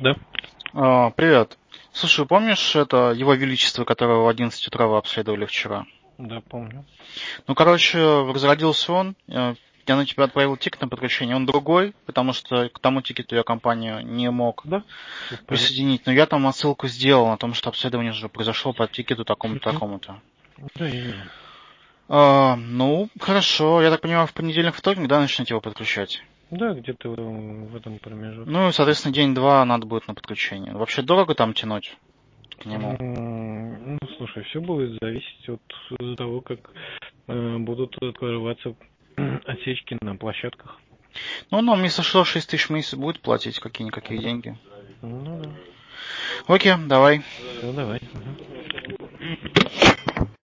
Да, Привет. Слушай, помнишь это Его Величество, которого в 11 утра вы обследовали вчера? да, помню. Ну, короче, разродился он. Я на тебя отправил тикет на подключение. Он другой, потому что к тому тикету я компанию не мог Да, все в порядке. присоединить. Но я там отсылку сделал о том, что обследование уже произошло по тикету такому-то, Мгм. такому-то. Да, я вижу. Ну, хорошо. Я так понимаю, в понедельник, вторник, да, начнете его подключать? Да, где-то в этом промежутке. Ну, и, соответственно, день-два надо будет на подключение. Вообще дорого там тянуть к нему? Ну, слушай, все будет зависеть от того, как будут открываться отсечки на площадках. Ну, нам, если что, 6 тысяч в месяц будет платить какие-никакие деньги. Ну да. Окей, давай. Все, давай. Мгм.